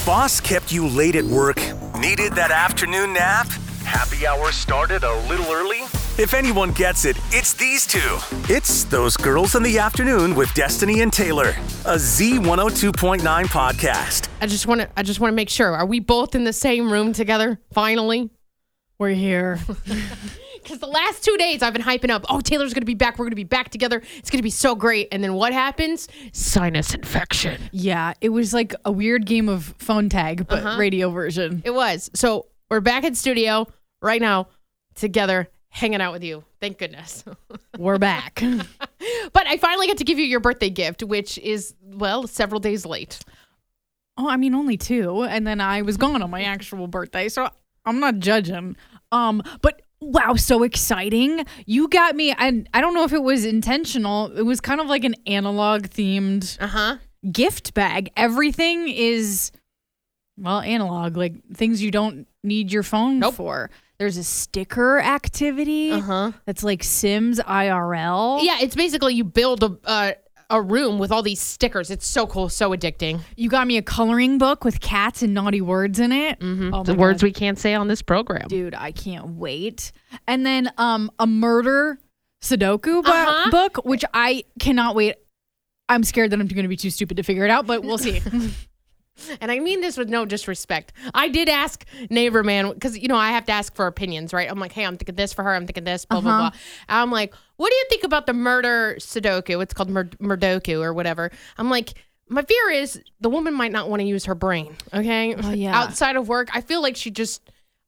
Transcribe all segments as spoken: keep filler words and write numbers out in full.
boss kept you late at work? Needed that afternoon nap? Happy hour started a little early? If anyone gets it, it's these two. It's Those Girls in the Afternoon with Destiny and Taylor, a Z one oh two point nine podcast. I just want to I just want to make sure. Are we both in the same room together? Finally? We're here. Because the last two days I've been hyping up, oh, Taylor's going to be back. We're going to be back together. It's going to be so great. And then what happens? Sinus infection. Yeah, it was like a weird game of phone tag, but Uh-huh. radio version. It was. So we're back in studio right now together, hanging out with you. Thank goodness. We're back. But I finally got to give you your birthday gift, which is, well, several days late. Oh, I mean, only two. And then I was gone on my actual birthday, so I'm not judging. Um, but wow, so exciting. You got me, and I don't know if it was intentional. It was kind of like an analog themed Uh-huh. gift bag. Everything is, well, analog, like things you don't need your phone Nope. for. There's a sticker activity Uh-huh. that's like Sims I R L. Yeah, it's basically you build a uh, a room with all these stickers. It's so cool, so addicting. You got me a coloring book with cats and naughty words in it. Mm-hmm. Oh the my words God. we can't say on this program. Dude, I can't wait. And then um, a murder Sudoku bu- Uh-huh. book, which I cannot wait. I'm scared that I'm going to be too stupid to figure it out, but we'll see. And I mean this with no disrespect. I did ask Neighbor Man, because, you know, I have to ask for opinions, right? I'm like, hey, I'm thinking this for her. I'm thinking this, blah, blah, Uh-huh. blah. And I'm like, what do you think about the murder Sudoku? It's called mur- Murdoku or whatever. I'm like, my fear is the woman might not want to use her brain, okay? Oh, yeah. Outside of work, I feel like she just,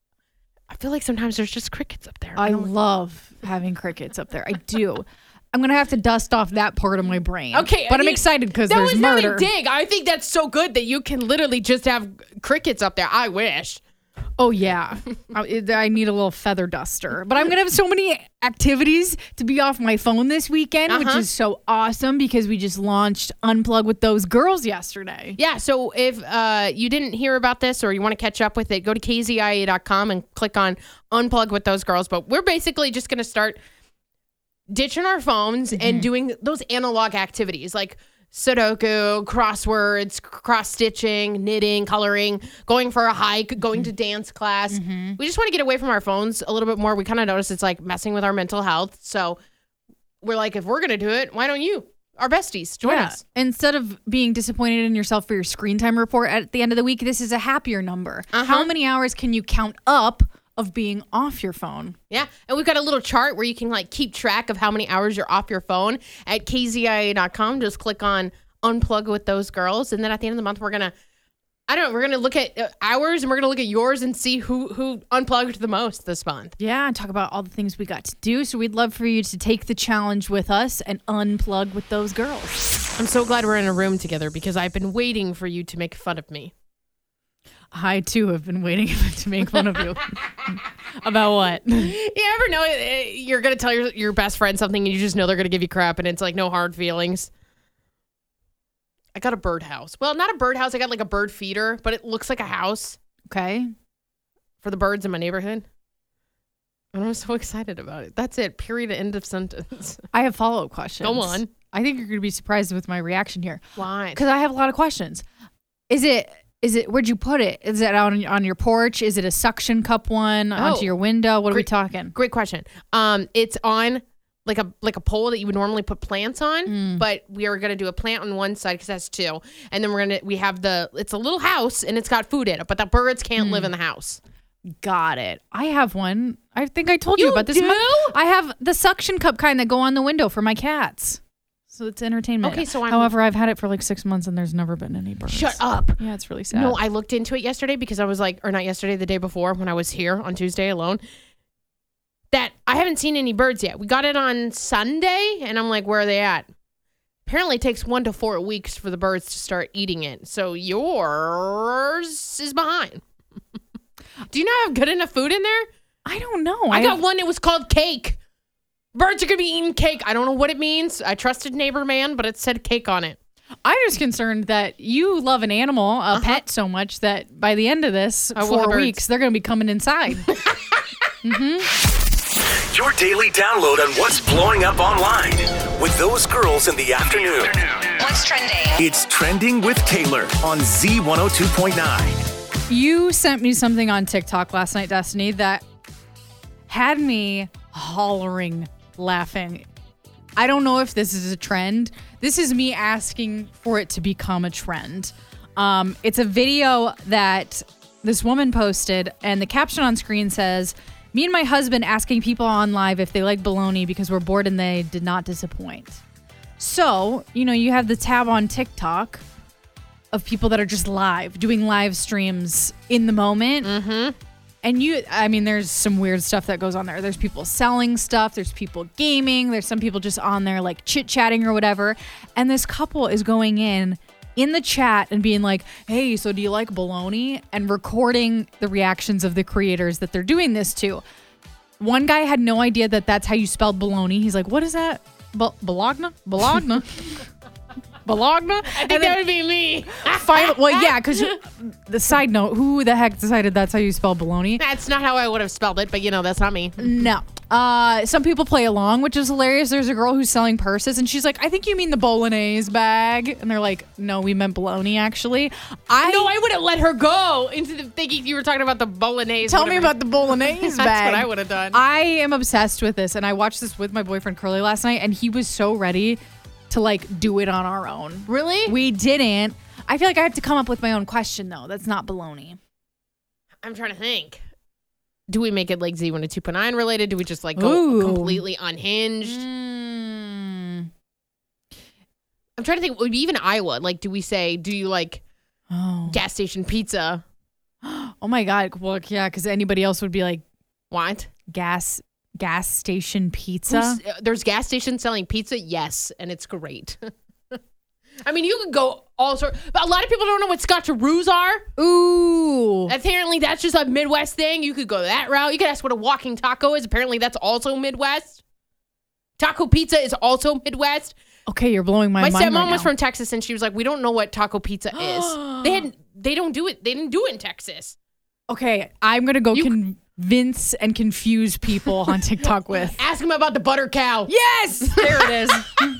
I feel like sometimes there's just crickets up there. I And I'm like, love having crickets up there. I do. I'm going to have to dust off that part of my brain. Okay, But I I'm mean, excited because that there's was murder. not a dig. I think that's so good that you can literally just have crickets up there. I wish. Oh, yeah. I, I need a little feather duster. But I'm going to have so many activities to be off my phone this weekend, which Uh-huh. is so awesome because we just launched Unplug with Those Girls yesterday. Yeah, so if uh, you didn't hear about this or you want to catch up with it, go to K Z I A dot com and click on Unplug with Those Girls. But we're basically just going to start ditching our phones Mm-hmm. and doing those analog activities like Sudoku, crosswords, cross-stitching, knitting, coloring, going for a hike, going to dance class. Mm-hmm. We just want to get away from our phones a little bit more. We kind of notice it's like messing with our mental health. So we're like, if we're going to do it, why don't you? Our besties, join Yeah. us. Instead of being disappointed in yourself for your screen time report at the end of the week, this is a happier number. Uh-huh. How many hours can you count up of being off your phone? Yeah. And we've got a little chart where you can like keep track of how many hours you're off your phone at K Z I A dot com. Just click on Unplug with Those Girls. And then at the end of the month, we're going to, I don't know, we're going to look at uh, hours and we're going to look at yours and see who, who unplugged the most this month. Yeah, and talk about all the things we got to do. So we'd love for you to take the challenge with us and unplug with those girls. I'm so glad we're in a room together because I've been waiting for you to make fun of me. I, too, have been waiting to make fun of you. About what? You ever know uh, you're going to tell your, your best friend something and you just know they're going to give you crap and it's like no hard feelings? I got a birdhouse. Well, not a birdhouse. I got like a bird feeder, but it looks like a house Okay. for the birds in my neighborhood. And I'm so excited about it. That's it. Period. End of sentence. I have follow-up questions. Go on. I think you're going to be surprised with my reaction here. Why? Because I have a lot of questions. Is it, is it, where'd you put it? Is it out on, on your porch? Is it a suction cup one Oh. onto your window? What are we Great- talking? Great question. Um, it's on like a like a pole that you would normally put plants on, Mm. but we are gonna do a plant on one side because that's two, and then we're gonna we have the it's a little house and it's got food in it, but the birds can't Mm. live in the house. Got it. I have one. I think I told you, You about this. do? I have the suction cup kind that go on the window for my cats. So it's entertainment. Okay, so I'm- However, I've had it for like six months and there's never been any birds. Shut up. Yeah, it's really sad. No, I looked into it yesterday because I was like, or not yesterday, the day before when I was here on Tuesday alone. That I haven't seen any birds yet. We got it on Sunday, and I'm like, where are they at? Apparently, it takes one to four weeks for the birds to start eating it. So yours is behind. Do you not have good enough food in there? I don't know. I, got have- one that was called cake. Birds are gonna be eating cake. I don't know what it means. I trusted Neighbor Man, but it said cake on it. I'm just concerned that you love an animal, a pet, so much that by the end of this I will have four birds. weeks, they're going to be coming inside. Your daily download on what's blowing up online with Those Girls in the Afternoon. What's trending? It's Trending with Taylor on Z one oh two point nine. You sent me something on TikTok last night, Destiny, that had me hollering, laughing. I don't know if this is a trend. This is me asking for it to become a trend. Um, it's a video that this woman posted, and the caption on screen says, "Me and my husband asking people on live if they like bologna because we're bored and they did not disappoint." So, you know, you have the tab on TikTok of people that are just live, doing live streams in the moment. Mm-hmm. And you, I mean, there's some weird stuff that goes on there. There's people selling stuff. There's people gaming. There's some people just on there like chit-chatting or whatever. And this couple is going in, in the chat and being like, "Hey, so do you like bologna?" And recording the reactions of the creators that they're doing this to. One guy had no idea that that's how you spelled bologna. He's like, "What is that? Bo- Bologna? Bologna?" Bologna? I think that would be me. Final, well, yeah, because the side note, who the heck decided that's how you spell bologna? That's not how I would have spelled it, but you know, that's not me. No. Uh, some people play along, which is hilarious. There's a girl who's selling purses, and she's like, "I think you mean the bolognese bag." And they're like, "No, we meant bologna, actually." I No, I would have let her go into the thinking you were talking about the bolognese. Tell me whatever. about the bolognese That's bag. what I would have done. I am obsessed with this, and I watched this with my boyfriend Curly last night, and he was so ready to like do it on our own. Really? We didn't. I feel like I have to come up with my own question though. That's not bologna. I'm trying to think. Do we make it like Z one oh two point nine related? Do we just like go Ooh. completely unhinged? Mm. I'm trying to think. Would be even Iowa. Like, do we say, do you like Oh. gas station pizza? Oh my God. Well, yeah, because anybody else would be like What? gas gas station pizza. Who's- uh, there's gas stations selling pizza? Yes. And it's great. I mean, you could go all sorts, but a lot of people don't know what Scotcheroos are. Ooh. Apparently, that's just a Midwest thing. You could go that route. You could ask what a walking taco is. Apparently, that's also Midwest. Taco pizza is also Midwest. Okay, you're blowing my, My mind. stepmom right was now. from Texas, and she was like, "We don't know what taco pizza is. They had, they don't do it. They didn't do it in Texas." Okay, I'm gonna go You- convince and confuse people on TikTok with. Ask them about the butter cow. Yes, there it is.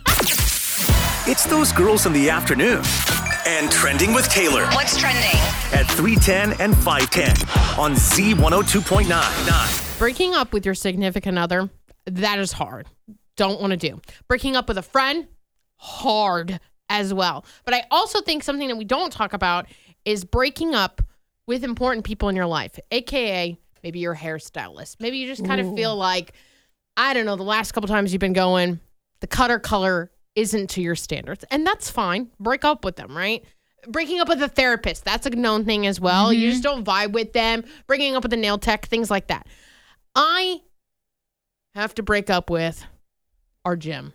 It's those girls in the afternoon. And Trending with Taylor What's trending? at three ten and five ten on Z one oh two point nine. Breaking up with your significant other, that is hard. Don't want to do. Breaking up with a friend, hard as well. But I also think something that we don't talk about is breaking up with important people in your life, A K A maybe your hairstylist. Maybe you just kind of feel like, I don't know, the last couple times you've been going, the cutter color isn't to your standards. And that's fine. Break up with them, right? Breaking up with a therapist, that's a known thing as well. Mm-hmm. You just don't vibe with them. Breaking up with a nail tech, things like that. I have to break up with our gym.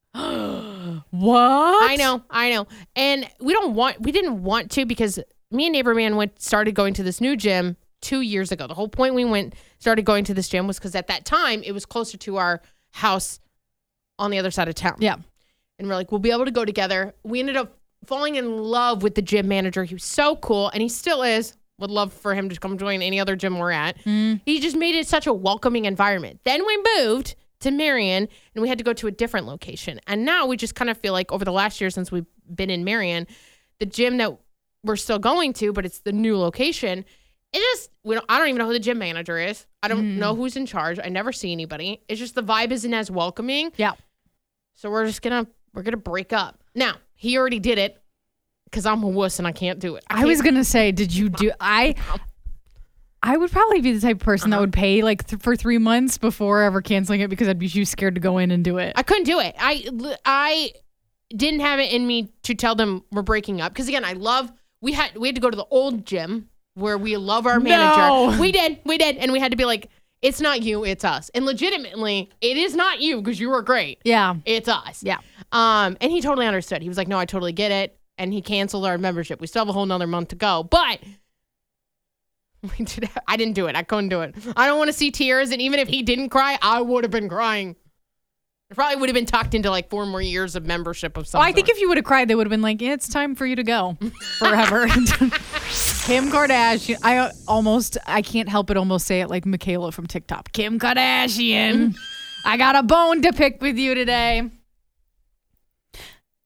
What? I know, I know. And we don't want, we didn't want to because me and Neighbor Man went, started going to this new gym two years ago. The whole point we went, started going to this gym was because at that time it was closer to our house on the other side of town. Yeah. And we're like, we'll be able to go together. We ended up falling in love with the gym manager. He was so cool, and he still is. Would love for him to come join any other gym we're at. Mm. He just made it such a welcoming environment. Then we moved to Marion, and we had to go to a different location. And now we just kind of feel like over the last year since we've been in Marion, the gym that we're still going to, but it's the new location, it just, we don't, I don't even know who the gym manager is. I don't Mm. know who's in charge. I never see anybody. It's just the vibe isn't as welcoming. Yeah. So we're just going to, we're going to break up. Now, he already did it because I'm a wuss and I can't do it. I was can't- gonna say, did you do? I I would probably be the type of person that would pay like th- for three months before ever canceling it because I'd be too scared to go in and do it. I couldn't do it. I, I didn't have it in me to tell them we're breaking up. Because again, I love, we had, we had to go to the old gym where we love our manager. No. We did, we did. And we had to be like, it's not you, it's us. And legitimately, it is not you because you were great. Yeah. It's us. Yeah. Um, and he totally understood. He was like, no, I totally get it. And he canceled our membership. We still have a whole nother month to go. But we did, I didn't do it. I couldn't do it. I don't want to see tears. And even if he didn't cry, I would have been crying. I probably would have been tucked into like four more years of membership of some Well, I think sort. if you would have cried, they would have been like, yeah, it's time for you to go forever. Kim Kardashian. I almost, I can't help but almost say it like Michaela from TikTok. Kim Kardashian. I got a bone to pick with you today.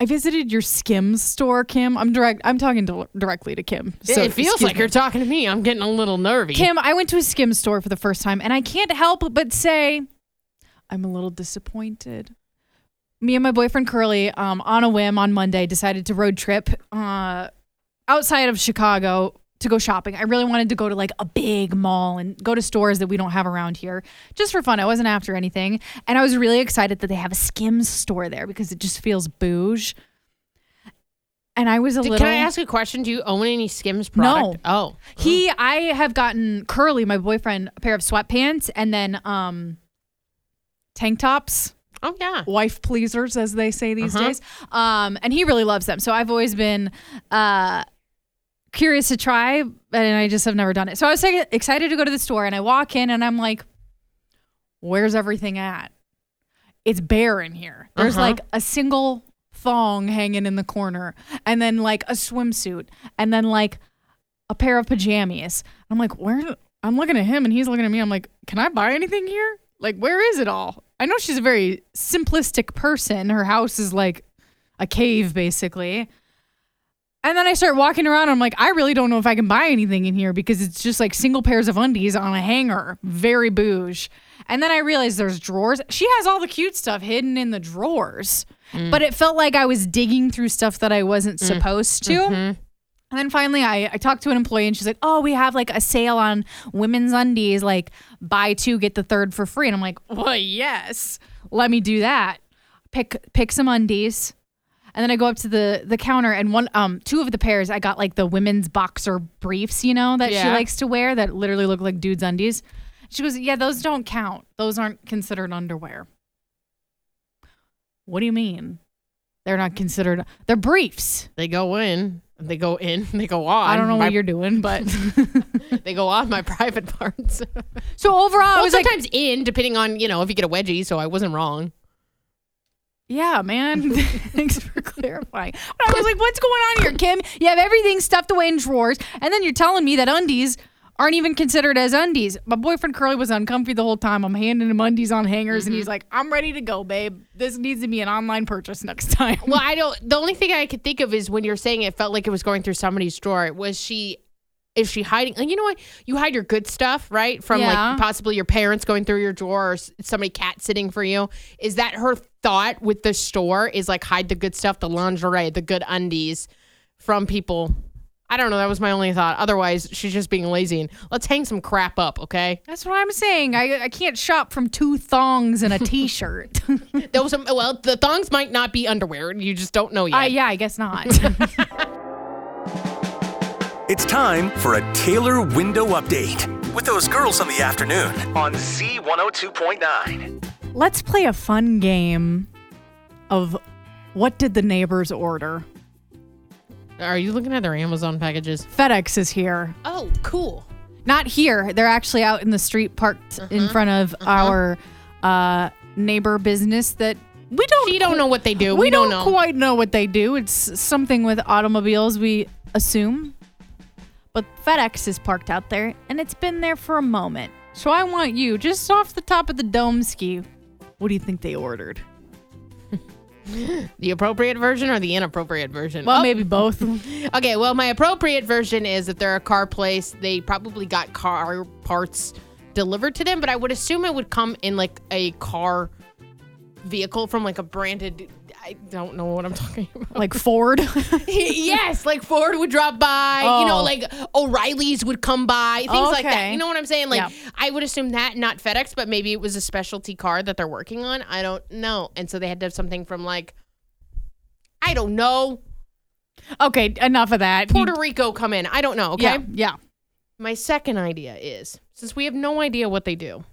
I visited your Skims store, Kim. I'm direct. I'm talking to, directly to Kim. So, it feels like me. you're talking to me. I'm getting a little nervy. Kim, I went to a Skims store for the first time, and I can't help but say I'm a little disappointed. Me and my boyfriend Curly, um, on a whim on Monday, decided to road trip uh, outside of Chicago to go shopping. I really wanted to go to like a big mall and go to stores that we don't have around here just for fun. I wasn't after anything. And I was really excited that they have a Skims store there because it just feels bouge. And I was a Did, little... Can I ask a question? Do you own any Skims product? No. Oh. He, I have gotten Curly, my boyfriend, a pair of sweatpants and then um, tank tops. Oh, yeah. Wife pleasers, as they say these Uh-huh. days. Um, and he really loves them. So I've always been uh, curious to try, and I just have never done it. So I was like, excited to go to the store, and I walk in, and I'm like, where's everything at? It's bare in here. There's Uh-huh. like a single thong hanging in the corner, and then like a swimsuit, and then like a pair of pajamas. I'm like, where? I'm looking at him, and he's looking at me. I'm like, can I buy anything here? Like, where is it all? I know she's a very simplistic person. Her house is like a cave, basically. And then I start walking around. And I'm like, I really don't know if I can buy anything in here because it's just like single pairs of undies on a hanger. Very bouge. And then I realized there's drawers. She has all the cute stuff hidden in the drawers. Mm. But it felt like I was digging through stuff that I wasn't mm. supposed to. Mm-hmm. And then finally, I, I talked to an employee, and she's like, oh, we have like a sale on women's undies, like buy two, get the third for free. And I'm like, well, yes, let me do that. Pick pick some undies. And then I go up to the the counter, and one um two of the pairs, I got like the women's boxer briefs, you know, that yeah. she likes to wear that literally look like dudes' undies. She goes, yeah, those don't count. Those aren't considered underwear. What do you mean? They're not considered, they're briefs. They go in. They go in, they go on. I don't know my, what you're doing, but they go on my private parts. So overall, well, I was sometimes like, in, depending on, you know, if you get a wedgie, so I wasn't wrong. Yeah, man. Thanks for clarifying. But I was like, what's going on here, Kim? You have everything stuffed away in drawers, and then you're telling me that undies aren't even considered as undies. My boyfriend Curly was uncomfy the whole time. I'm handing him undies on hangers, mm-hmm. and he's like, I'm ready to go, babe. This needs to be an online purchase next time. Well, I don't. The only thing I could think of is when you're saying it felt like it was going through somebody's drawer. Was she, is she hiding? You know what? You hide your good stuff, right? From yeah. like possibly your parents going through your drawer or somebody cat sitting for you. Is that her thought with the store? Is like hide the good stuff, the lingerie, the good undies from people? I don't know. That was my only thought. Otherwise, she's just being lazy. And let's hang some crap up, okay? That's what I'm saying. I I can't shop from two thongs and a T-shirt. Those, well, the thongs might not be underwear. You just don't know yet. Uh, yeah, I guess not. It's time for a Taylor window update with those girls in the afternoon on C one oh two point nine. Let's play a fun game of what did the neighbors order? Are you looking at their Amazon packages? FedEx is here. Oh, cool. Not here. They're actually out in the street parked uh-huh. in front of uh-huh. our uh, neighbor business that we don't... We don't know what they do. We, we don't, don't know. quite know what they do. It's something with automobiles, we assume. But FedEx is parked out there, and it's been there for a moment. So I want you, just off the top of the dome ski, what do you think they ordered? The appropriate version or the inappropriate version? Well, oh. maybe both. Okay, well, my appropriate version is that they're a car place. They probably got car parts delivered to them, but I would assume it would come in like a car vehicle from like a branded... I don't know what I'm talking about. Like Ford? Yes, like Ford would drop by. Oh. You know, like O'Reilly's would come by. Things okay. like that. You know what I'm saying? Like, yeah. I would assume that, not FedEx, but maybe it was a specialty car that they're working on. I don't know. And so they had to have something from like, I don't know. Okay, enough of that. Puerto Rico come in. I don't know, okay? Yeah, yeah. My second idea is, since we have no idea what they do,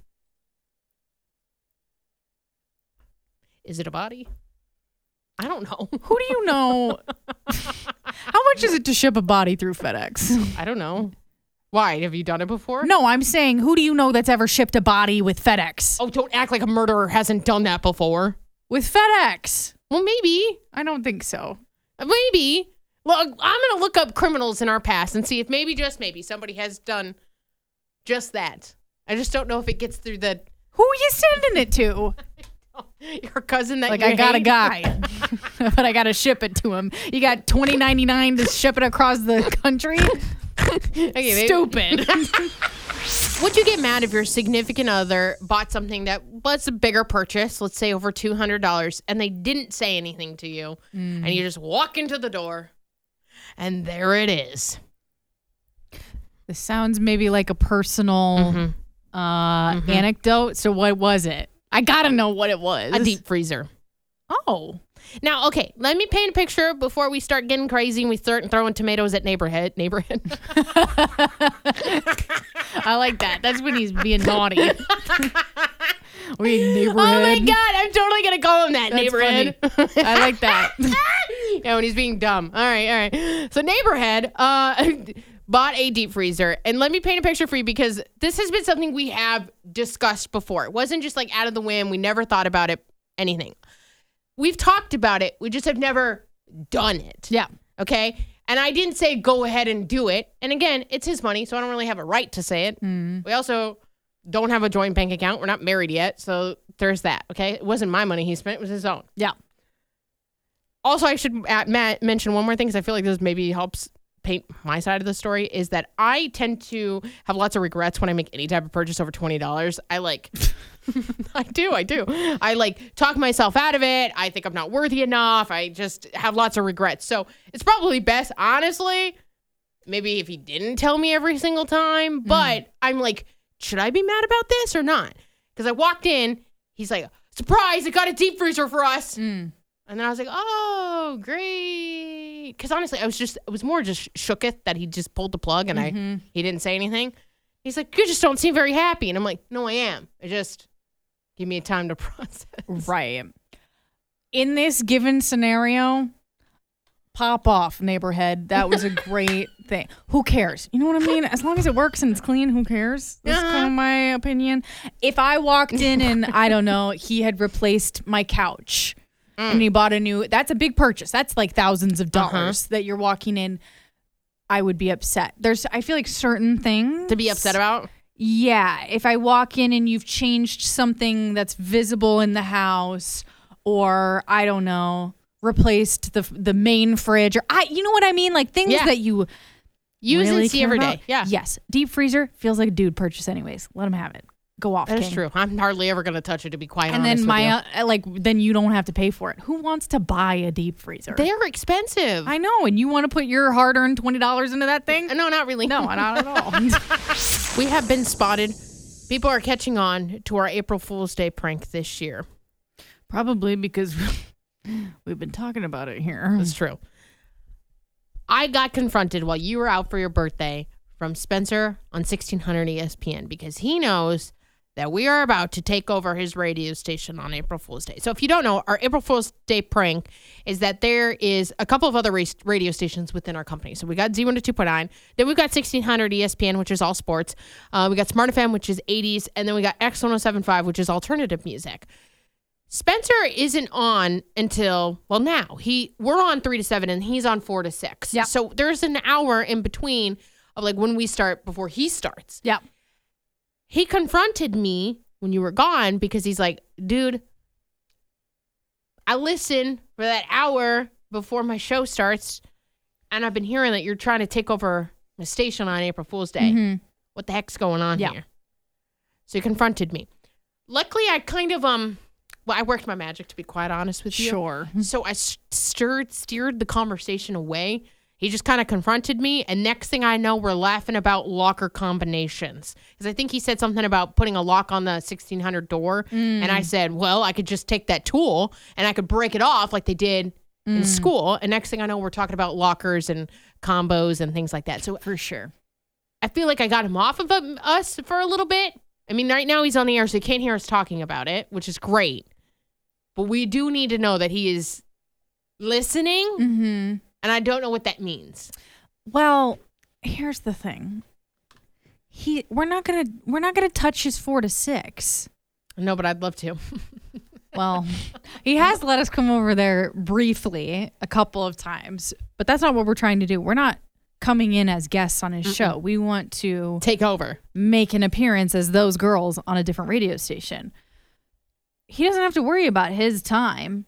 is it a body? I don't know. Who do you know? How much is it to ship a body through FedEx? I don't know. Why? Have you done it before? No, I'm saying, who do you know that's ever shipped a body with FedEx? Oh, don't act like a murderer hasn't done that before. With FedEx? Well, maybe. I don't think so. Maybe. Look, I'm going to look up criminals in our past and see if maybe, just maybe, somebody has done just that. I just don't know if it gets through the... Who are you sending it to? Your cousin that Like you I got hate? a guy, but I got to ship it to him. You got twenty ninety-nine to ship it across the country? Okay, maybe- Stupid. Would you get mad if your significant other bought something that was a bigger purchase, let's say over two hundred dollars, and they didn't say anything to you, Mm. and you just walk into the door, and there it is? This sounds maybe like a personal Mhm. uh, Mhm. anecdote. So what was it? I got to know what it was. A deep freezer. Oh. Now, okay, let me paint a picture before we start getting crazy and we start throwing tomatoes at neighborhood. Neighborhood. I like that. That's when he's being naughty. We neighborhood. Oh my God, I'm totally gonna call him that. That's Neighborhood. funny. I like that. Yeah, when he's being dumb. All right, all right. So neighborhood uh, bought a deep freezer, and let me paint a picture for you because this has been something we have discussed before. It wasn't just like out of the whim. We never thought about it. Anything. We've talked about it. We just have never done it. Yeah. Okay. And I didn't say go ahead and do it. And again, it's his money, so I don't really have a right to say it. Mm. We also don't have a joint bank account. We're not married yet. So there's that. Okay. It wasn't my money he spent, it was his own. Yeah. Also, I should uh, Matt, mention one more thing because I feel like this maybe helps paint my side of the story is that I tend to have lots of regrets when I make any type of purchase over twenty dollars. I like, I do, I do. I like talk myself out of it. I think I'm not worthy enough. I just have lots of regrets. So it's probably best, honestly, maybe if he didn't tell me every single time, but mm. I'm like, should I be mad about this or not? Because I walked in, he's like, surprise, I got a deep freezer for us. Mm. And then I was like, oh, great. Because honestly, I was just, it was more just shooketh that he just pulled the plug and mm-hmm. I he didn't say anything. He's like, you just don't seem very happy. And I'm like, no, I am. I just, give me time to process. Right. In this given scenario, pop off, neighborhood. That was a great thing. Who cares? You know what I mean? As long as it works and it's clean, who cares? That's uh-huh. kind of my opinion. If I walked in and, I don't know, he had replaced my couch. Mm. And he bought a new, that's a big purchase. That's like thousands of dollars uh-huh. that you're walking in. I would be upset. There's, I feel like certain things. To be upset about? Yeah. If I walk in and you've changed something that's visible in the house or, I don't know, replaced the the main fridge or, I, you know what I mean? Like things yeah. that you use really and see every about. day. Yeah. Yes. Deep freezer feels like a dude purchase anyways. Let him have it. Go off. That's King. true. I'm hardly ever going to touch it, to be quite and honest. And then with my you. uh, like then you don't have to pay for it. Who wants to buy a deep freezer? They're expensive. I know, and you want to put your hard-earned twenty dollars into that thing? No, not really. No, not at all. We have been spotted. People are catching on to our April Fool's Day prank this year. Probably because we've been talking about it here. That's true. I got confronted while you were out for your birthday from Spencer on sixteen hundred E S P N because he knows that we are about to take over his radio station on April Fool's Day. So if you don't know, our April Fool's Day prank is that there is a couple of other radio stations within our company. So we got Z one oh two point nine, then we've got sixteen hundred E S P N, which is all sports. Uh, we got Smart F M, which is eighties, and then we got X one oh seven point five, which is alternative music. Spencer isn't on until, well, now. he We're on three to seven, and he's on four to six. Yep. So there's an hour in between of like when we start before he starts. Yeah. He confronted me when you were gone because he's like, dude, I listen for that hour before my show starts, and I've been hearing that you're trying to take over the station on April Fool's Day. Mm-hmm. What the heck's going on yeah. here? So he confronted me. Luckily, I kind of, um, well, I worked my magic, to be quite honest with you. Sure. So I stirred, steered the conversation away. He just kind of confronted me, and next thing I know, we're laughing about locker combinations. Because I think he said something about putting a lock on the sixteen hundred door, mm. and I said, well, I could just take that tool, and I could break it off like they did mm. in school, and next thing I know, we're talking about lockers and combos and things like that. So for sure. I feel like I got him off of us for a little bit. I mean, right now he's on the air, so he can't hear us talking about it, which is great. But we do need to know that he is listening. Mm-hmm. And I don't know what that means. Well, here's the thing. He, we're not gonna, we're not gonna touch his four to six. No, but I'd love to. Well, he has let us come over there briefly a couple of times, but that's not what we're trying to do. We're not coming in as guests on his Mm-mm. show. We want to take over, make an appearance as those girls on a different radio station. he doesn't have to worry about his time.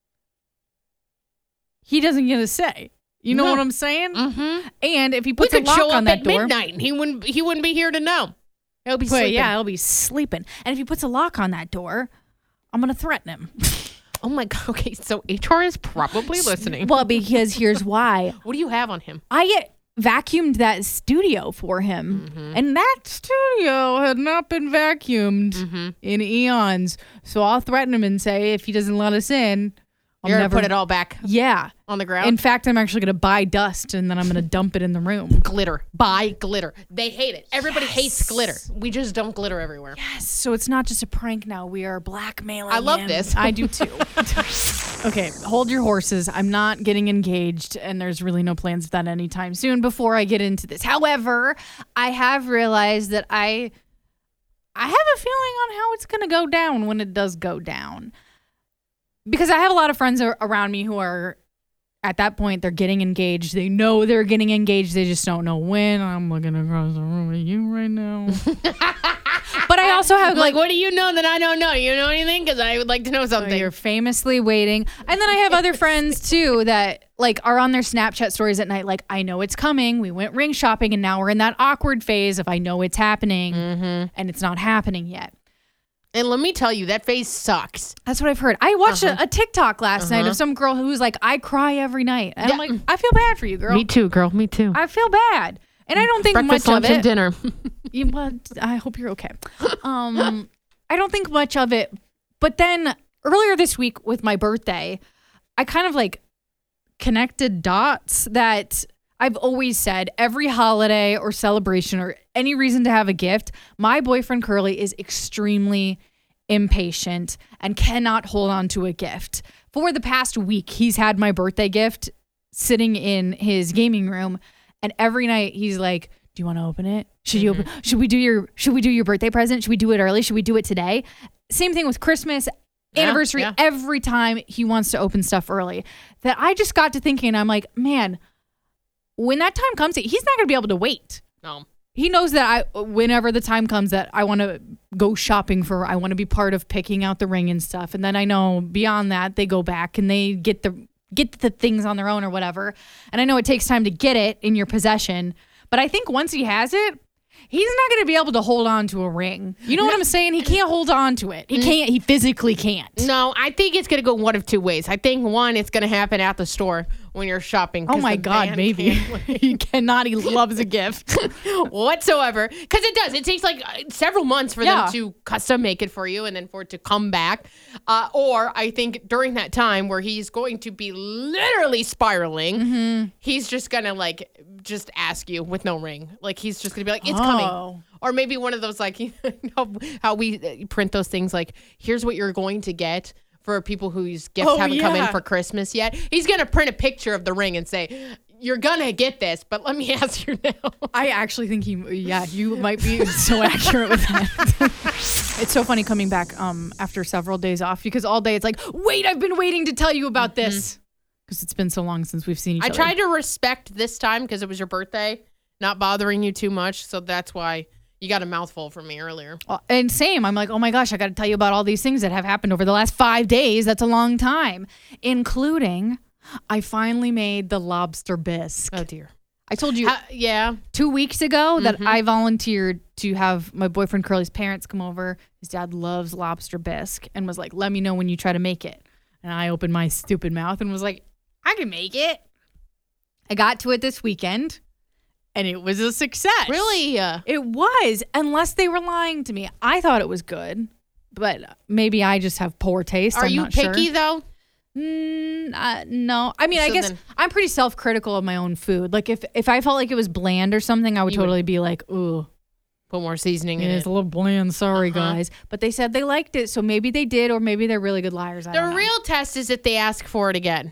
He doesn't get a say. You know No. what I'm saying? Mm-hmm. And if he We puts a could lock show on up that at door, midnight and he wouldn't he wouldn't be here to know. He'll be but sleeping. yeah, he'll be sleeping. And if he puts a lock on that door, I'm gonna threaten him. Oh my god. Okay, so H R is probably listening. Well, because here's why. What do you have on him? I get vacuumed that studio for him, Mm-hmm. and that studio had not been vacuumed Mm-hmm. in eons. So I'll threaten him and say, if he doesn't let us in, I'll You're never gonna put it all back Yeah. on the ground. In fact, I'm actually gonna buy dust and then I'm gonna dump it in the room. glitter. Buy glitter. They hate it. Everybody hates glitter. We just don't glitter everywhere. Yes. So it's not just a prank now. We are blackmailing. I love him. this. I do too. Okay, hold your horses. I'm not getting engaged, and there's really no plans of that anytime soon before I get into this. However, I have realized that I I have a feeling on how it's going to go down when it does go down. Because I have a lot of friends ar- around me who are at that point, they're getting engaged. They know they're getting engaged. They just don't know when. I'm looking across the room at you right now. But I also have Like, like, what do you know that I don't know? You know anything? Because I would like to know something. you're famously waiting. And then I have other friends too that like are on their Snapchat stories at night. Like, I know it's coming. We went ring shopping and now we're in that awkward phase of I know it's happening Mm-hmm. and it's not happening yet. And let me tell you, that phase sucks. That's what I've heard. I watched Uh-huh. a, a TikTok last night Uh-huh. of some girl who was like, I cry every night. And I'm Yeah. like, I feel bad for you, girl. too, girl. Me too. I feel bad. And I don't think Breakfast, much lunch, of and it. dinner. You, well, I hope you're okay. Um, I don't think much of it. But then earlier this week with my birthday, I kind of like connected dots that I've always said every holiday or celebration or any reason to have a gift, my boyfriend Curly is extremely impatient and cannot hold on to a gift. For the past week, he's had my birthday gift sitting in his gaming room, and every night he's like, do you want to open it? Should you open? Should we do your Should we do your birthday present? Should we do it early? Should we do it today? Same thing with Christmas, Yeah, anniversary. yeah. Every time he wants to open stuff early, that I just got to thinking, I'm like, man, when that time comes, he's not going to be able to wait. No. He knows that I, whenever the time comes that I want to go shopping for, I want to be part of picking out the ring and stuff. And then I know beyond that, they go back and they get the get the things on their own or whatever. And I know it takes time to get it in your possession. But I think once he has it, he's not going to be able to hold on to a ring. You know what I'm saying? He can't hold on to it. He can't. He physically can't. No, I think it's going to go one of two ways. I think one, it's going to happen at the store when you're shopping. Oh 'cause my the God, van maybe. can't wait He cannot. He loves a gift. whatsoever. Because it does. It takes like uh, several months for Yeah. them to custom make it for you and then for it to come back. Uh, or I think during that time where he's going to be literally spiraling, Mm-hmm. he's just going to like just ask you with no ring. Like he's just going to be like, it's Oh. coming. Or maybe one of those like, you know how we uh, print those things like, here's what you're going to get for people whose gifts Oh, haven't come in yeah. for Christmas yet. He's going to print a picture of the ring and say, you're going to get this, but let me ask you now. I actually think he, yeah, you might be so accurate with that. It's so funny coming back um after several days off because all day it's like, wait, I've been waiting to tell you about this because it's been so long since we've seen each I other. tried to respect this time because it was your birthday, not bothering you too much. So that's why you got a mouthful from me earlier. Uh, And same, I'm like, oh my gosh, I got to tell you about all these things that have happened over the last five days. That's a long time, including I finally made the lobster bisque. Oh, dear. I told you Uh, yeah. two weeks ago that Mhm. I volunteered to have my boyfriend Curly's parents come over. His dad loves lobster bisque and was like, let me know when you try to make it. And I opened my stupid mouth and was like, I can make it. I got to it this weekend and it was a success. Really? Uh, It was, unless they were lying to me. I thought it was good, but maybe I just have poor taste. are I'm you not picky, sure. though? Mm, uh, no. I mean, I So guess then- I'm pretty self-critical of my own food. Like if if I felt like it was bland or something, I would You would- totally be like, ooh, Put more seasoning in it's it. a little bland. Sorry, Uh-huh. guys. But they said they liked it, so maybe they did, or maybe they're really good liars. I The don't know. real test is if they ask for it again.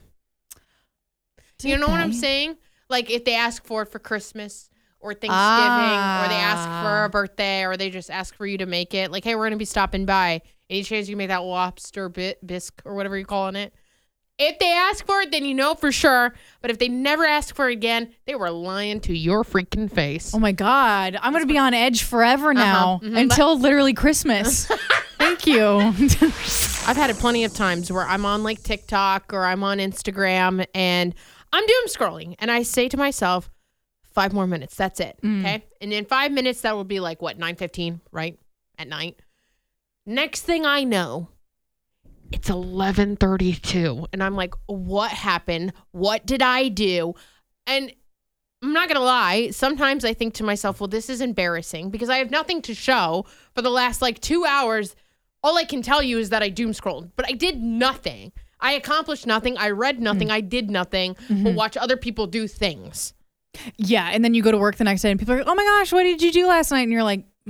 you Did know what I'm they? saying? Like if they ask for it for Christmas or Thanksgiving or they ask for Ah. a birthday or they just ask for you to make it. Like, hey, we're going to be stopping by. Any chance you can make that lobster bit bisque or whatever you're calling it? If they ask for it, then you know for sure. But if they never ask for it again, they were lying to your freaking face. Oh my God, I'm gonna be on edge forever now Mhm. until literally Christmas. Hey, Thank you. I've had it plenty of times where I'm on like TikTok or I'm on Instagram and I'm doom scrolling. And I say to myself, five more minutes. That's it. Mm. Okay. And in five minutes, that will be like what, nine fifteen, right? At night. Next thing I know, it's eleven thirty-two. And I'm like, what happened? What did I do? And I'm not going to lie. Sometimes I think to myself, well, this is embarrassing because I have nothing to show for the last like two hours. All I can tell you is that I doom scrolled, but I did nothing. I accomplished nothing. I read nothing. Mm. I did nothing, mm-hmm. but watch other people do things. Yeah. And then you go to work the next day and people are like, oh my gosh, what did you do last night? And you're like, uh,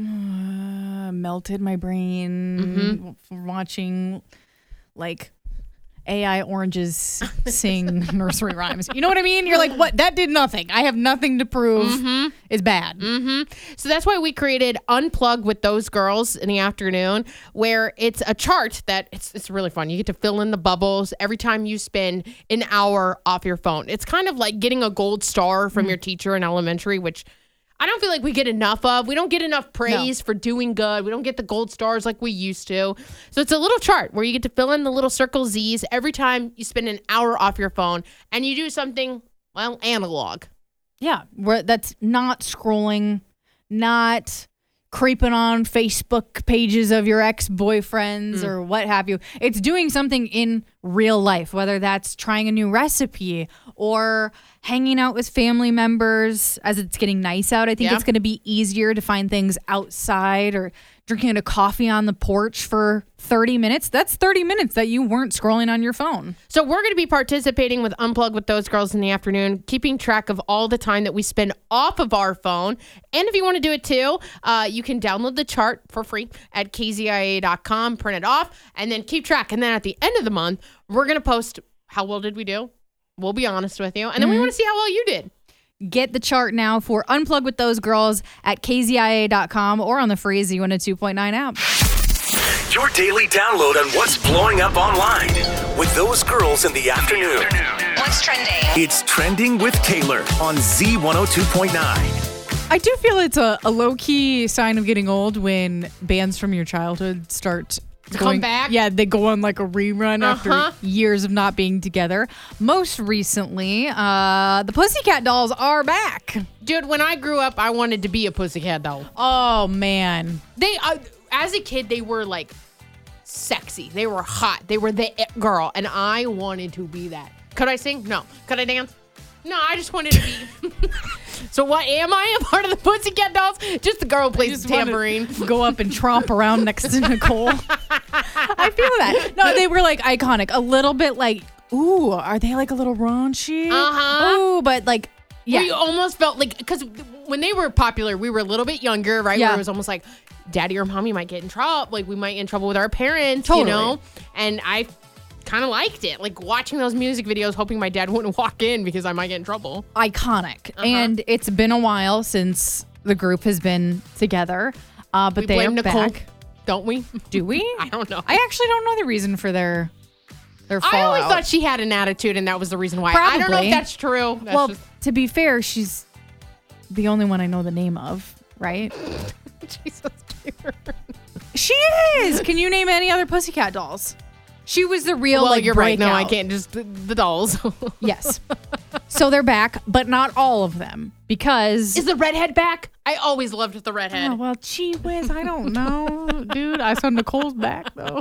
melted my brain mm-hmm. watching like A I oranges sing nursery rhymes. You know what I mean? You're like, what? That did nothing. I have nothing to prove mm-hmm. is bad. Mm-hmm. So that's why we created Unplug with Those Girls in the afternoon, where it's a chart that it's it's really fun. You get to fill in the bubbles every time you spend an hour off your phone. It's kind of like getting a gold star from mm-hmm. your teacher in elementary, which I don't feel like we get enough of. We don't get enough praise no. for doing good. We don't get the gold stars like we used to. So it's a little chart where you get to fill in the little circle Z's every time you spend an hour off your phone and you do something, well, analog. Yeah, where that's not scrolling, not creeping on Facebook pages of your ex-boyfriends mm. or what have you. It's doing something in real life, whether that's trying a new recipe or hanging out with family members as it's getting nice out. I think yeah. it's going to be easier to find things outside or drinking a coffee on the porch for thirty minutes. That's thirty minutes that you weren't scrolling on your phone. So we're going to be participating with Unplug with Those Girls in the afternoon, keeping track of all the time that we spend off of our phone. And if you want to do it too, uh, you can download the chart for free at k z i a dot com, print it off, and then keep track. And then at the end of the month, we're going to post how well did we do. We'll be honest with you. And then mm-hmm. we want to see how well you did. Get the chart now for Unplug with Those Girls at k z i a dot com or on the free Z one oh two point nine app. Your daily download on what's blowing up online with Those Girls in the afternoon. What's trending? It's Trending with Taylor on Z one oh two point nine. I do feel it's a, a low-key sign of getting old when bands from your childhood start to going, come back? Yeah, they go on like a rerun uh-huh. after years of not being together. Most recently, uh, the Pussycat Dolls are back. Dude, when I grew up, I wanted to be a Pussycat Doll. Oh, man. They, uh, as a kid, they were like sexy. They were hot. They were the it girl, and I wanted to be that. Could I sing? No. Could I dance? No, I just wanted to be. So what am I? A part of the Pussycat Dolls? Just the girl who plays the tambourine. Go up and tromp around next to Nicole. I feel that. No, they were like iconic. A little bit like, ooh, are they like a little raunchy? Uh-huh. Ooh, but like, yeah. We almost felt like, because when they were popular, we were a little bit younger, right? Yeah. Where it was almost like, daddy or mommy might get in trouble. Like, we might get in trouble with our parents, totally. You know? And I kind of liked it. Like, watching those music videos, hoping my dad wouldn't walk in because I might get in trouble. Iconic. Uh-huh. And it's been a while since the group has been together. Uh, but we they blame are Nicole, back. Don't we? Do we? I don't know. I actually don't know the reason for their their fallout. I always thought she had an attitude and that was the reason why. Probably. I don't know if that's true. That's well, just... to be fair, she's the only one I know the name of, right? Jesus, Taylor. She is. Can you name any other Pussycat Dolls? She was the real, well, like, you're breakout. right. No, I can't. Just the, the dolls. Yes. So they're back, but not all of them, because... Is the redhead back? I always loved the redhead. Oh, well, gee whiz, I don't know. Dude, I saw Nicole's back, though.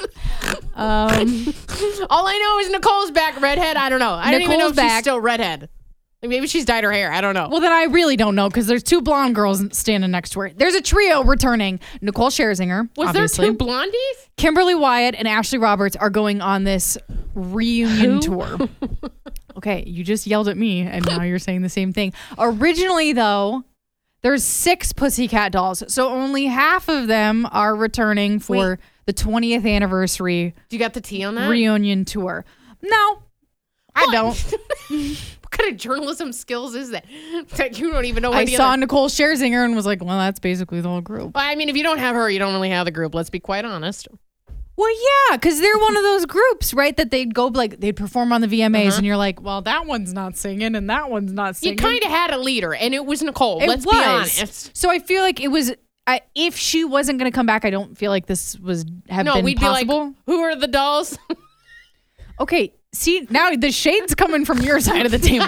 um, all I know is Nicole's back, redhead. I don't know. I Nicole's don't even know if back. she's still redhead. Maybe she's dyed her hair. I don't know. Well, then I really don't know, because there's two blonde girls standing next to her. There's a trio returning. Nicole Scherzinger, Was obviously. there two blondies? Kimberly Wyatt and Ashley Roberts are going on this reunion Who? tour. Okay, you just yelled at me, and now you're saying the same thing. Originally, though, there's six Pussycat Dolls, so only half of them are returning for Wait. the twentieth anniversary Do you got the tea on that? reunion tour. No, I What? don't. What kind of journalism skills is that? That you don't even know. I the saw other- Nicole Scherzinger and was like, well, that's basically the whole group. Well, I mean, if you don't have her, you don't really have the group. Let's be quite honest. Well, yeah, because they're one of those groups, right? That they'd go, like, they'd perform on the V M As, Uh-huh. and you're like, well, that one's not singing, and that one's not You singing. kind of had a leader, and it was Nicole. It Let's was. be honest. So I feel like it was I, if she wasn't going to come back, I don't feel like this was have no, been we'd possible. be like, who are the dolls? Okay, see, now the shade's coming from your side of the table.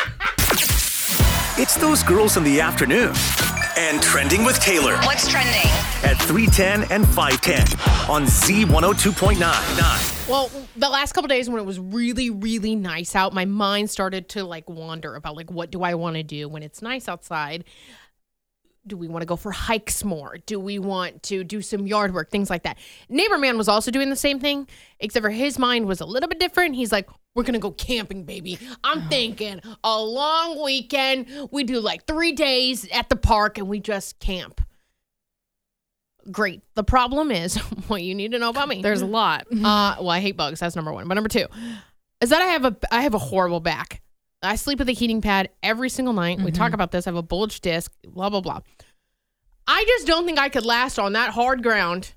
It's those girls in the afternoon. And Trending with Taylor. What's trending? At three ten and five ten on Z one oh two point nine. Well, the last couple days when it was really, really nice out, my mind started to like wander about like, what do I want to do when it's nice outside? Do we want to go for hikes more? Do we want to do some yard work? Things like that. Neighbor man was also doing the same thing, except for his mind was a little bit different. He's like, we're going to go camping, baby. I'm thinking a long weekend. We do like three days at the park and we just camp. Great. The problem is, what you need to know about me. There's a lot. Uh, well, I hate bugs. That's number one. But number two is that I have a I have a horrible back. I sleep with a heating pad every single night. Mm-hmm. We talk about this. I have a bulged disc, blah, blah, blah. I just don't think I could last on that hard ground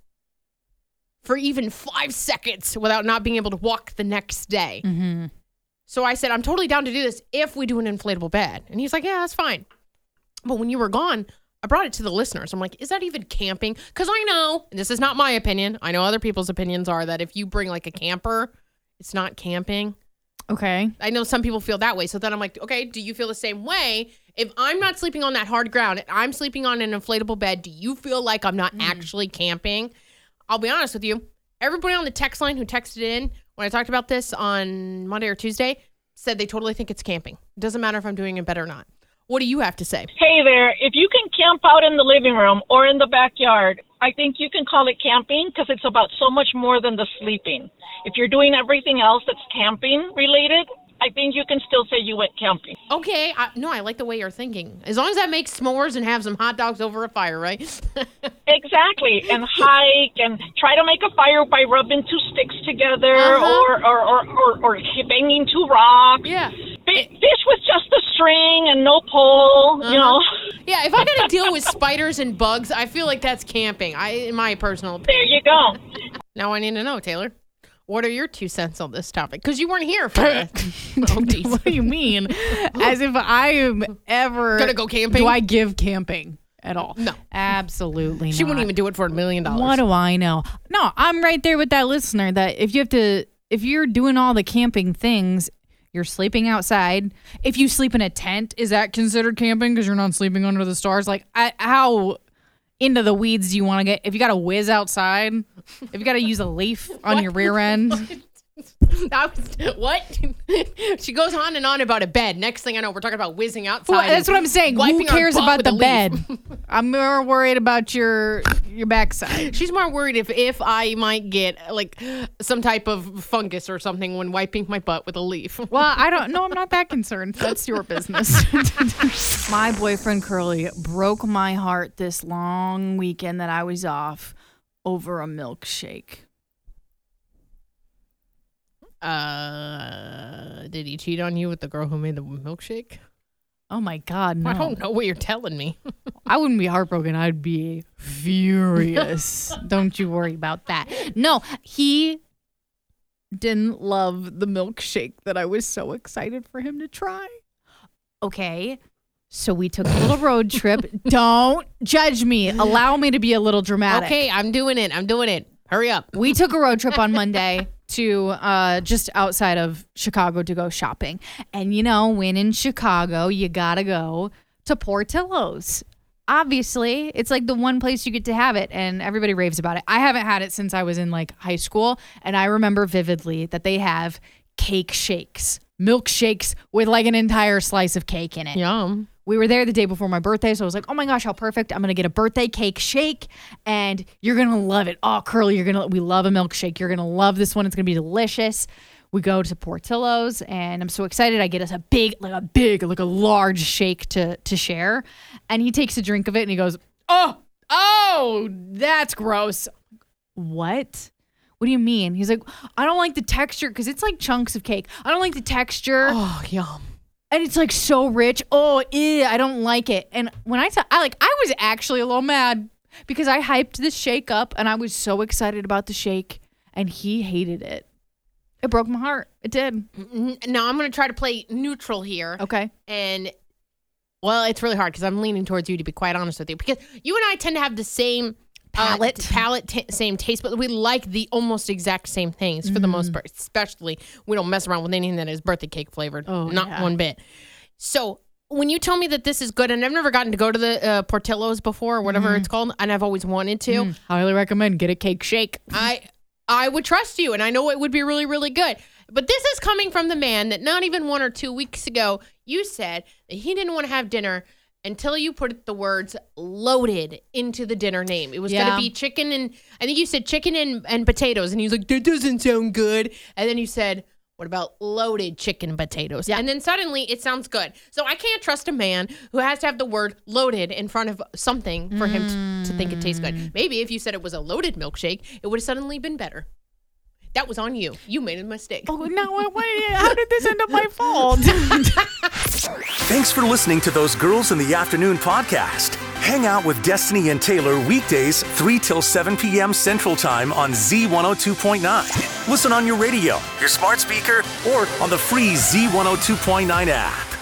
for even five seconds without not being able to walk the next day. Mm-hmm. So I said, I'm totally down to do this if we do an inflatable bed. And he's like, yeah, that's fine. But when you were gone, I brought it to the listeners. I'm like, is that even camping? Because I know, and this is not my opinion, I know other people's opinions are that if you bring like a camper, it's not camping. Okay. I know some people feel that way. So then I'm like, okay, do you feel the same way? If I'm not sleeping on that hard ground and I'm sleeping on an inflatable bed, do you feel like I'm not mm. actually camping? I'll be honest with you. Everybody on the text line who texted in when I talked about this on Monday or Tuesday said they totally think it's camping. It doesn't matter if I'm doing it better or not. What do you have to say? Hey there. If you can camp out in the living room or in the backyard, I think you can call it camping because it's about so much more than the sleeping. If you're doing everything else that's camping related, I think you can still say you went camping. Okay. I, no, I like the way you're thinking. As long as I make s'mores and have some hot dogs over a fire, right? Exactly. And hike and try to make a fire by rubbing two sticks together uh-huh. or, or, or, or, or banging two rocks. Yeah. Fish with just a string and no pole, uh-huh. you know. Yeah, if I got to deal with spiders and bugs, I feel like that's camping, I, in my personal opinion. There you go. Now I need to know, Taylor. What are your two cents on this topic? Because you weren't here for it. Oh, what do you mean? As if I am ever gonna go camping? Do I give camping at all? No, absolutely not. She wouldn't even do it for a million dollars. What do I know? No, I'm right there with that listener. That if you have to, if you're doing all the camping things, you're sleeping outside. If you sleep in a tent, is that considered camping? Because you're not sleeping under the stars. Like, I, how into the weeds do you want to get? If you got to whiz outside, if you got to use a leaf on your rear end. That was, what? She goes on and on about a bed. Next thing I know, we're talking about whizzing outside. Well, that's what I'm saying. Who cares about the bed? I'm more worried about your your backside. She's more worried if if I might get like some type of fungus or something when wiping my butt with a leaf. Well, I don't know. I'm not that concerned. That's your business. My boyfriend Curly broke my heart this long weekend that I was off over a milkshake. Uh, did he cheat on you with the girl who made the milkshake? Oh my God, no. I don't know what you're telling me. I wouldn't be heartbroken. I'd be furious. Don't you worry about that. No, he didn't love the milkshake that I was so excited for him to try. Okay, so we took a little road trip. Don't judge me. Allow me to be a little dramatic. Okay, I'm doing it. I'm doing it. Hurry up. We took a road trip on Monday to uh, just outside of Chicago to go shopping. And, you know, when in Chicago, you got to go to Portillo's. Obviously, it's like the one place you get to have it, and everybody raves about it. I haven't had it since I was in, like, high school, and I remember vividly that they have cake shakes, milkshakes with, like, an entire slice of cake in it. Yum. We were there the day before my birthday, so I was like, oh my gosh, how perfect. I'm going to get a birthday cake shake, and you're going to love it. Oh, Curly, you're going to, we love a milkshake. You're going to love this one. It's going to be delicious. We go to Portillo's, and I'm so excited. I get us a big, like a big, like a large shake to, to share, and he takes a drink of it, and he goes, oh, oh, that's gross. What? What do you mean? He's like, I don't like the texture, because it's like chunks of cake. I don't like the texture. Oh, yum. And it's like so rich. Oh, ew, I don't like it. And when I tell, I like, I was actually a little mad because I hyped this shake up and I was so excited about the shake, and he hated it. It broke my heart. It did. Now I'm going to try to play neutral here. Okay. And Well, it's really hard because I'm leaning towards you, to be quite honest with you, because you and I tend to have the same palate, uh, palate, t- same taste, but we like the almost exact same things for mm. the most part. Especially, we don't mess around with anything that is birthday cake flavored. Oh, not yeah. one bit. So when you tell me that this is good, and I've never gotten to go to the uh, Portillo's before, or whatever mm. it's called, and I've always wanted to. Mm. Highly recommend. Get a cake shake. I I would trust you, and I know it would be really, really good. But this is coming from the man that not even one or two weeks ago, you said that he didn't want to have dinner until you put the words loaded into the dinner name. It was yeah. going to be chicken and, I think you said chicken and, and potatoes. And he was like, that doesn't sound good. And then you said, what about loaded chicken and potatoes? Yeah. And then suddenly it sounds good. So I can't trust a man who has to have the word loaded in front of something for mm. him to, to think it tastes good. Maybe if you said it was a loaded milkshake, it would have suddenly been better. That was on you. You made a mistake. Oh, no, wait, how did this end up my fault? Thanks for listening to Those Girls in the Afternoon podcast. Hang out with Destiny and Taylor weekdays three till seven p.m. Central Time on Z one oh two point nine. Listen on your radio, your smart speaker, or on the free Z one oh two point nine app.